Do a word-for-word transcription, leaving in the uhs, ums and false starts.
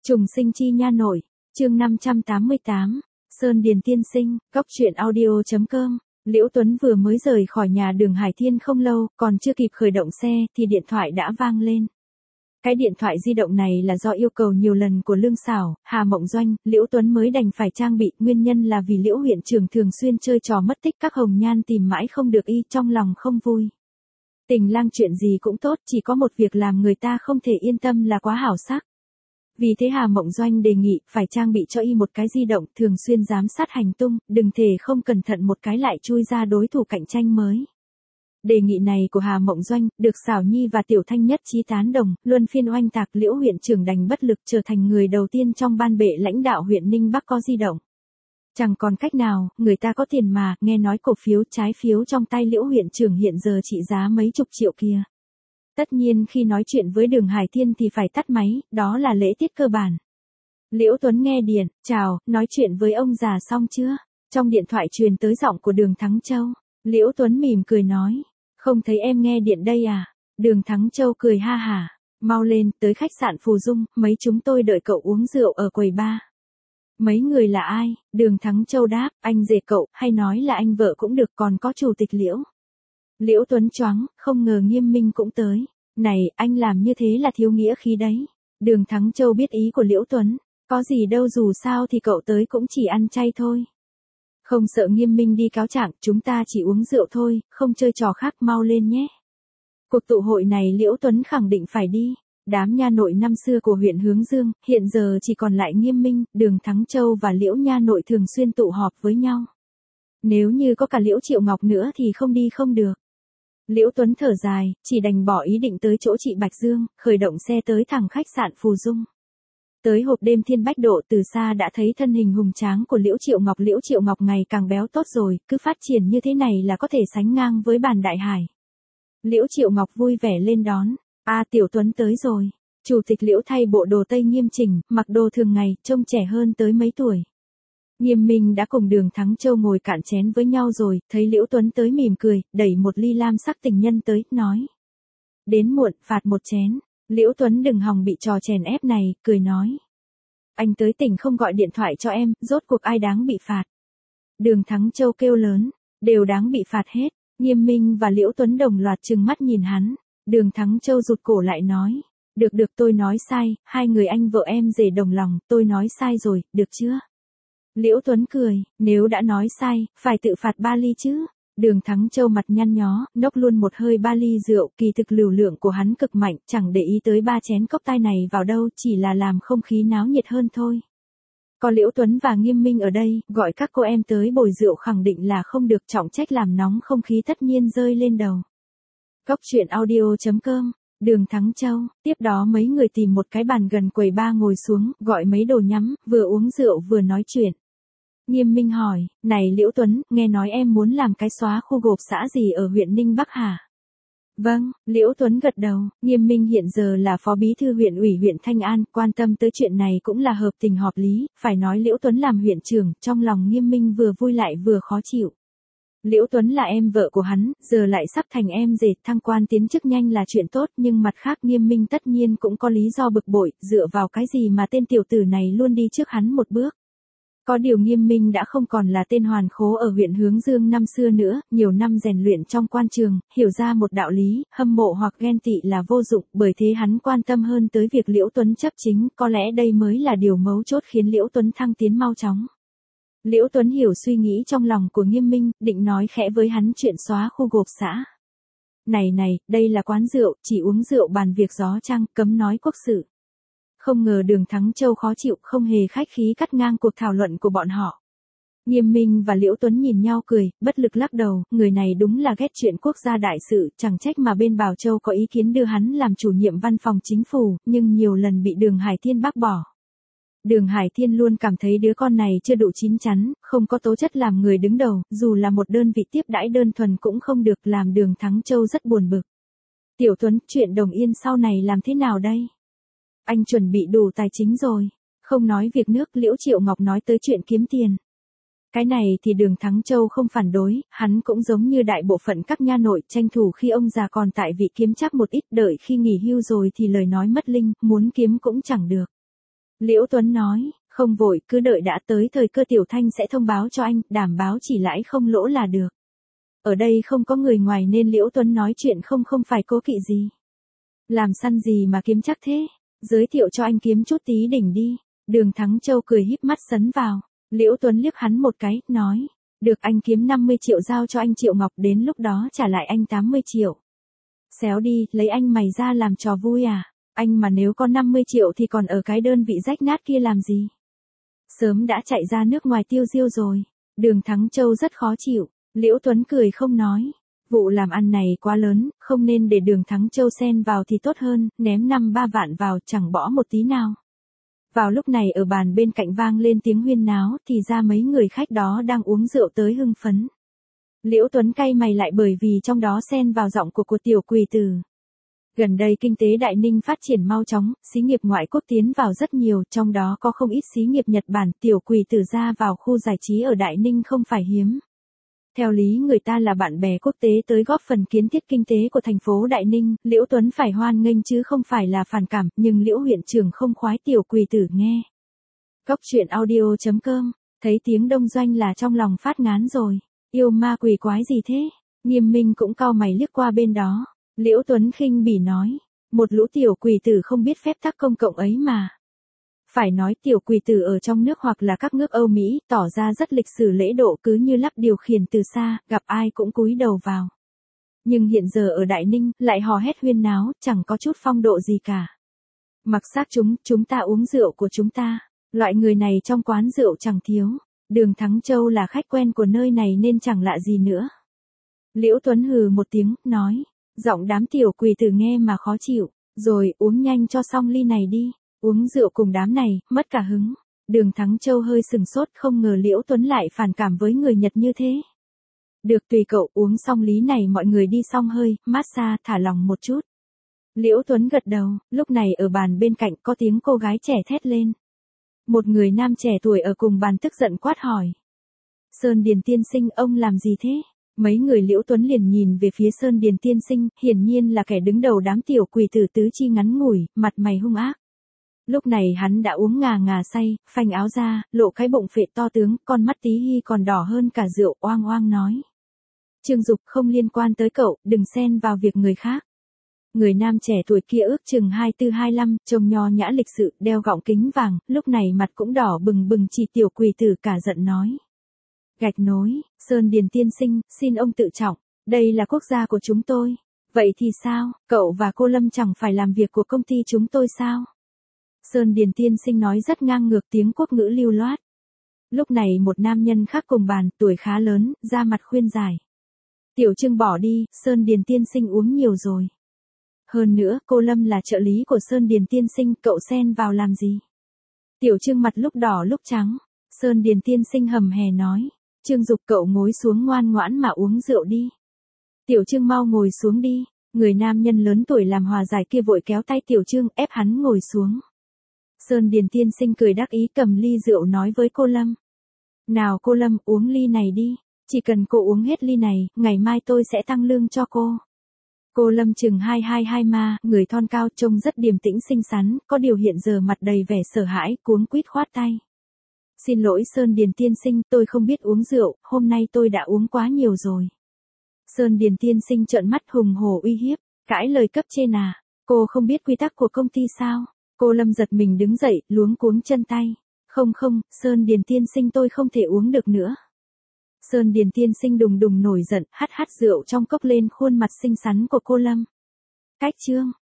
Trùng sinh chi nha nội, chương năm trăm tám mươi tám, Sơn Điền tiên sinh, góc truyện audio.com. Liễu Tuấn vừa mới rời khỏi nhà Đường Hải Thiên không lâu, còn chưa kịp khởi động xe thì điện thoại đã vang lên. Cái điện thoại di động này là do yêu cầu nhiều lần của Lương Xảo, Hà Mộng Doanh, Liễu Tuấn mới đành phải trang bị, nguyên nhân là vì Liễu huyện trưởng thường xuyên chơi trò mất tích các hồng nhan tìm mãi không được y, trong lòng không vui. Tình lang chuyện gì cũng tốt, chỉ có một việc làm người ta không thể yên tâm là quá hảo sắc. Vì thế Hà Mộng Doanh đề nghị phải trang bị cho y một cái di động thường xuyên giám sát hành tung, đừng thể không cẩn thận một cái lại chui ra đối thủ cạnh tranh mới. Đề nghị này của Hà Mộng Doanh được Xảo Nhi và Tiểu Thanh nhất trí tán đồng, luân phiên oanh tạc. Liễu huyện trưởng đành bất lực trở thành người đầu tiên trong ban bệ lãnh đạo huyện Ninh Bắc có di động. Chẳng còn cách nào, người ta có tiền mà, nghe nói cổ phiếu trái phiếu trong tay Liễu huyện trưởng hiện giờ trị giá mấy chục triệu kia. Tất nhiên khi nói chuyện với Đường Hải Thiên thì phải tắt máy, đó là lễ tiết cơ bản. Liễu Tuấn nghe điện, chào, nói chuyện với ông già xong chưa? Trong điện thoại truyền tới giọng của Đường Thắng Châu. Liễu Tuấn mỉm cười nói, không thấy em nghe điện đây à? Đường Thắng Châu cười ha hả, mau lên, tới khách sạn Phù Dung, mấy chúng tôi đợi cậu uống rượu ở quầy bar. Mấy người là ai? Đường Thắng Châu đáp, anh rể cậu, hay nói là anh vợ cũng được, còn có chủ tịch Liễu. Liễu Tuấn choáng, không ngờ Nghiêm Minh cũng tới. Này, anh làm như thế là thiếu nghĩa khí đấy. Đường Thắng Châu biết ý của Liễu Tuấn, có gì đâu, dù sao thì cậu tới cũng chỉ ăn chay thôi. Không sợ Nghiêm Minh đi cáo trạng, chúng ta chỉ uống rượu thôi, không chơi trò khác, mau lên nhé. Cuộc tụ hội này Liễu Tuấn khẳng định phải đi. Đám nha nội năm xưa của huyện Hướng Dương, hiện giờ chỉ còn lại Nghiêm Minh, Đường Thắng Châu và Liễu nha nội thường xuyên tụ họp với nhau. Nếu như có cả Liễu Triệu Ngọc nữa thì không đi không được. Liễu Tuấn thở dài, chỉ đành bỏ ý định tới chỗ chị Bạch Dương, khởi động xe tới thẳng khách sạn Phù Dung. Tới hộp đêm Thiên Bách Độ, từ xa đã thấy thân hình hùng tráng của Liễu Triệu Ngọc. Liễu Triệu Ngọc ngày càng béo tốt rồi, cứ phát triển như thế này là có thể sánh ngang với bàn đại hải. Liễu Triệu Ngọc vui vẻ lên đón, a Tiểu Tuấn tới rồi. Chủ tịch Liễu thay bộ đồ tây nghiêm chỉnh, mặc đồ thường ngày, trông trẻ hơn tới mấy tuổi. Nghiêm Minh đã cùng Đường Thắng Châu ngồi cạn chén với nhau rồi, thấy Liễu Tuấn tới mỉm cười, đẩy một ly lam sắc tình nhân tới, nói. Đến muộn, phạt một chén. Liễu Tuấn đừng hòng bị trò chèn ép này, cười nói. Anh tới tỉnh không gọi điện thoại cho em, rốt cuộc ai đáng bị phạt. Đường Thắng Châu kêu lớn, đều đáng bị phạt hết. Nghiêm Minh và Liễu Tuấn đồng loạt trừng mắt nhìn hắn. Đường Thắng Châu rụt cổ lại nói. Được được, tôi nói sai, hai người anh vợ em rể đồng lòng, tôi nói sai rồi, được chưa? Liễu Tuấn cười, nếu đã nói sai, phải tự phạt ba ly chứ. Đường Thắng Châu mặt nhăn nhó, nốc luôn một hơi ba ly rượu, kỳ thực lưu lượng của hắn cực mạnh, chẳng để ý tới ba chén cốc tai này vào đâu, chỉ là làm không khí náo nhiệt hơn thôi. Có Liễu Tuấn và Nghiêm Minh ở đây, gọi các cô em tới bồi rượu khẳng định là không được, trọng trách làm nóng không khí tất nhiên rơi lên đầu. Góc truyện audio.com. Đường Thắng Châu, tiếp đó mấy người tìm một cái bàn gần quầy bar ngồi xuống, gọi mấy đồ nhắm, vừa uống rượu vừa nói chuyện. Nghiêm Minh hỏi, này Liễu Tuấn, nghe nói em muốn làm cái xóa khu gộp xã gì ở huyện Ninh Bắc hả? Vâng, Liễu Tuấn gật đầu. Nghiêm Minh hiện giờ là phó bí thư huyện ủy huyện Thanh An, quan tâm tới chuyện này cũng là hợp tình hợp lý, phải nói Liễu Tuấn làm huyện trưởng, trong lòng Nghiêm Minh vừa vui lại vừa khó chịu. Liễu Tuấn là em vợ của hắn, giờ lại sắp thành em rể, thăng quan tiến chức nhanh là chuyện tốt, nhưng mặt khác Nghiêm Minh tất nhiên cũng có lý do bực bội, dựa vào cái gì mà tên tiểu tử này luôn đi trước hắn một bước. Có điều Nghiêm Minh đã không còn là tên hoàn khố ở huyện Hướng Dương năm xưa nữa, nhiều năm rèn luyện trong quan trường, hiểu ra một đạo lý, hâm mộ hoặc ghen tị là vô dụng, bởi thế hắn quan tâm hơn tới việc Liễu Tuấn chấp chính, có lẽ đây mới là điều mấu chốt khiến Liễu Tuấn thăng tiến mau chóng. Liễu Tuấn hiểu suy nghĩ trong lòng của Nghiêm Minh, định nói khẽ với hắn chuyện xóa khu gộp xã. Này này, đây là quán rượu, chỉ uống rượu bàn việc gió trăng, cấm nói quốc sự. Không ngờ Đường Thắng Châu khó chịu, không hề khách khí cắt ngang cuộc thảo luận của bọn họ. Nghiêm Minh và Liễu Tuấn nhìn nhau cười, bất lực lắc đầu, người này đúng là ghét chuyện quốc gia đại sự, chẳng trách mà bên Bảo Châu có ý kiến đưa hắn làm chủ nhiệm văn phòng chính phủ, nhưng nhiều lần bị Đường Hải Thiên bác bỏ. Đường Hải Thiên luôn cảm thấy đứa con này chưa đủ chín chắn, không có tố chất làm người đứng đầu, dù là một đơn vị tiếp đãi đơn thuần cũng không được, làm Đường Thắng Châu rất buồn bực. Tiểu Tuấn, chuyện Đồng Yên sau này làm thế nào đây? Anh chuẩn bị đủ tài chính rồi. Không nói việc nước, Liễu Triệu Ngọc nói tới chuyện kiếm tiền. Cái này thì Đường Thắng Châu không phản đối, hắn cũng giống như đại bộ phận các nha nội, tranh thủ khi ông già còn tại vị kiếm chắc một ít, đợi khi nghỉ hưu rồi thì lời nói mất linh, muốn kiếm cũng chẳng được. Liễu Tuấn nói, không vội, cứ đợi đã tới thời cơ Tiểu Thanh sẽ thông báo cho anh, đảm bảo chỉ lãi không lỗ là được. Ở đây không có người ngoài nên Liễu Tuấn nói chuyện không không phải cố kỵ gì. Làm săn gì mà kiếm chắc thế, giới thiệu cho anh kiếm chút tí đỉnh đi. Đường Thắng Châu cười híp mắt sấn vào. Liễu Tuấn liếc hắn một cái, nói, được anh kiếm năm mươi triệu giao cho anh Triệu Ngọc, đến lúc đó trả lại anh tám mươi triệu. Xéo đi, lấy anh mày ra làm trò vui à, anh mà nếu có năm mươi triệu thì còn ở cái đơn vị rách nát kia làm gì. Sớm đã chạy ra nước ngoài tiêu diêu rồi. Đường Thắng Châu rất khó chịu. Liễu Tuấn cười không nói. Vụ làm ăn này quá lớn, không nên để Đường Thắng Châu xen vào thì tốt hơn, ném năm ba vạn vào chẳng bỏ một tí nào. Vào lúc này ở bàn bên cạnh vang lên tiếng huyên náo, thì ra mấy người khách đó đang uống rượu tới hưng phấn. Liễu Tuấn cay mày lại bởi vì trong đó xen vào giọng của của tiểu quỳ tử. Gần đây kinh tế Đại Ninh phát triển mau chóng, xí nghiệp ngoại quốc tiến vào rất nhiều, trong đó có không ít xí nghiệp Nhật Bản, tiểu quỳ tử ra vào khu giải trí ở Đại Ninh không phải hiếm. Theo lý người ta là bạn bè quốc tế tới góp phần kiến thiết kinh tế của thành phố Đại Ninh, Liễu Tuấn phải hoan nghênh chứ không phải là phản cảm, nhưng Liễu huyện trưởng không khoái tiểu quỳ tử nghe. Cóc truyện audio chấm com, thấy tiếng đông doanh là trong lòng phát ngán rồi, yêu ma quỷ quái gì thế, Nghiêm Minh cũng cau mày liếc qua bên đó. Liễu Tuấn khinh bỉ nói, một lũ tiểu quỷ tử không biết phép tắc công cộng ấy mà. Phải nói tiểu quỷ tử ở trong nước hoặc là các nước Âu Mỹ, tỏ ra rất lịch sử lễ độ cứ như lắp điều khiển từ xa, gặp ai cũng cúi đầu vào. Nhưng hiện giờ ở Đại Ninh, lại hò hét huyên náo, chẳng có chút phong độ gì cả. Mặc xác chúng, chúng ta uống rượu của chúng ta, loại người này trong quán rượu chẳng thiếu. Đường Thắng Châu là khách quen của nơi này nên chẳng lạ gì nữa. Liễu Tuấn hừ một tiếng, nói. Giọng đám tiểu quỷ tử nghe mà khó chịu, rồi uống nhanh cho xong ly này đi, uống rượu cùng đám này, mất cả hứng. Đường Thắng Châu hơi sừng sốt không ngờ Liễu Tuấn lại phản cảm với người Nhật như thế. Được tùy cậu, uống xong lý này mọi người đi xong hơi, massage thả lòng một chút. Liễu Tuấn gật đầu, lúc này ở bàn bên cạnh có tiếng cô gái trẻ thét lên. Một người nam trẻ tuổi ở cùng bàn tức giận quát hỏi. Sơn Điền tiên sinh ông làm gì thế? Mấy người Liễu Tuấn liền nhìn về phía Sơn Điền tiên sinh, hiển nhiên là kẻ đứng đầu đám tiểu quỷ tử tứ chi ngắn ngủi, mặt mày hung ác. Lúc này hắn đã uống ngà ngà say, phanh áo ra, lộ cái bụng phệ to tướng, con mắt tí hi còn đỏ hơn cả rượu, oang oang nói. Trương Dục không liên quan tới cậu, đừng xen vào việc người khác. Người nam trẻ tuổi kia ước chừng hai tư hai lăm, trông nho nhã lịch sự, đeo gọng kính vàng, lúc này mặt cũng đỏ bừng bừng chỉ tiểu quỷ tử cả giận nói. Gạch nối, Sơn Điền tiên sinh, xin ông tự trọng, đây là quốc gia của chúng tôi. Vậy thì sao, cậu và cô Lâm chẳng phải làm việc của công ty chúng tôi sao? Sơn Điền tiên sinh nói rất ngang ngược tiếng quốc ngữ lưu loát. Lúc này một nam nhân khác cùng bàn, tuổi khá lớn, da mặt khuyên giải. Tiểu Trương bỏ đi, Sơn Điền tiên sinh uống nhiều rồi. Hơn nữa, cô Lâm là trợ lý của Sơn Điền tiên sinh, cậu xen vào làm gì? Tiểu Trương mặt lúc đỏ lúc trắng. Sơn Điền tiên sinh hầm hè nói. Trương Dục cậu ngồi xuống ngoan ngoãn mà uống rượu đi. Tiểu Trương mau ngồi xuống đi. Người nam nhân lớn tuổi làm hòa giải kia vội kéo tay Tiểu Trương ép hắn ngồi xuống. Sơn Điền tiên sinh cười đắc ý cầm ly rượu nói với cô Lâm. Nào cô Lâm uống ly này đi. Chỉ cần cô uống hết ly này, ngày mai tôi sẽ tăng lương cho cô. Cô Lâm chừng hai hai hai ma, người thon cao trông rất điềm tĩnh xinh xắn, có điều hiện giờ mặt đầy vẻ sợ hãi, cuống quýt khoát tay. Xin lỗi Sơn Điền tiên sinh, tôi không biết uống rượu, hôm nay tôi đã uống quá nhiều rồi. Sơn Điền tiên sinh trợn mắt hùng hổ uy hiếp, cãi lời cấp trên à, cô không biết quy tắc của công ty sao? Cô Lâm giật mình đứng dậy, luống cuống chân tay. Không không, Sơn Điền tiên sinh tôi không thể uống được nữa. Sơn Điền tiên sinh đùng đùng nổi giận, hắt hắt rượu trong cốc lên khuôn mặt xinh xắn của cô Lâm. Cách trương,